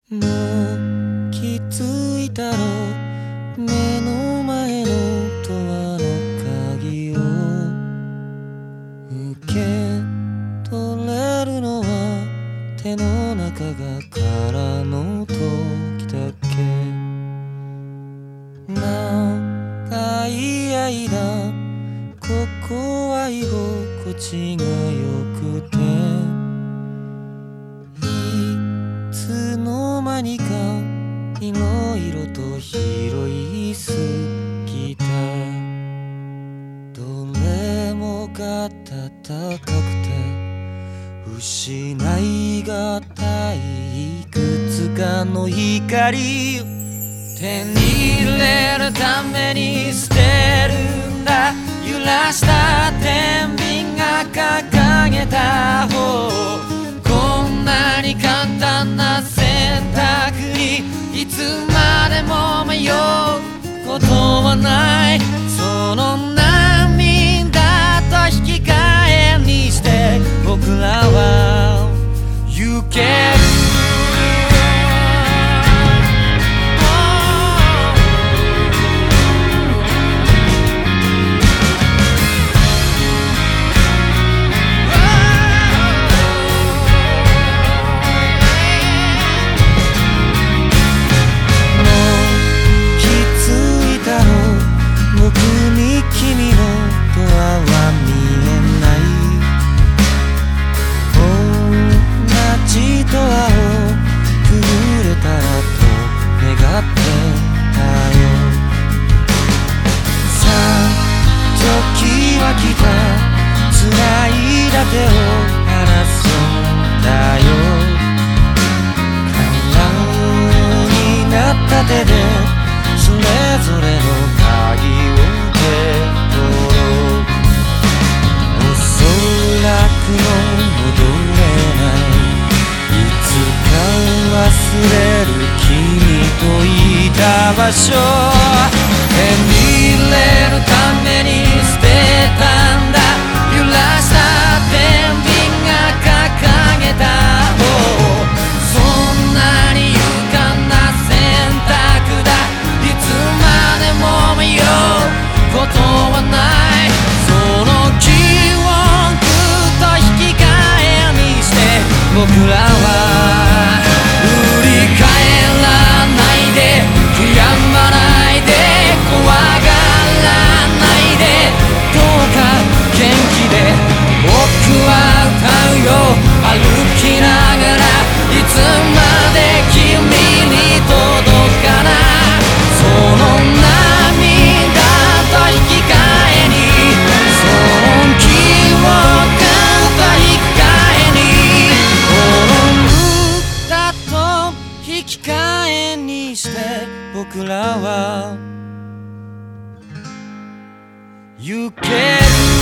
もう気づいたろ目の前のドアの鍵を受け取れるのは手の中が空の時だけ。長い間ここは居心地が良くて、いつの間にかいろいろと拾いすぎた。どれもが高くて失いがたいいくつかの光、手に入れるために捨てるんだ。揺らした天秤が掲げた方、こんなに簡単な選択にいつまでも迷うことはない。その涙と引き換えにして僕らは行ける。手を離すんだよ。空になった手でそれぞれの鍵を受け取ろう。おそらく戻れない、いつか忘れる君といた場所、手に入れるために捨てたんだ。揺らした天秤が掲げた方、そんなに勇敢な選択だ。いつまでも迷うことはない。その記憶と引き換えにして僕らは振り返らないで、悔やまないで、怖がらないで、どうか元気で僕は歌うよ。歩きながらいつまで君に届かな。その涙と引き換えに、その記憶と引き換えに、この歌と引き換えにして僕らは行ける。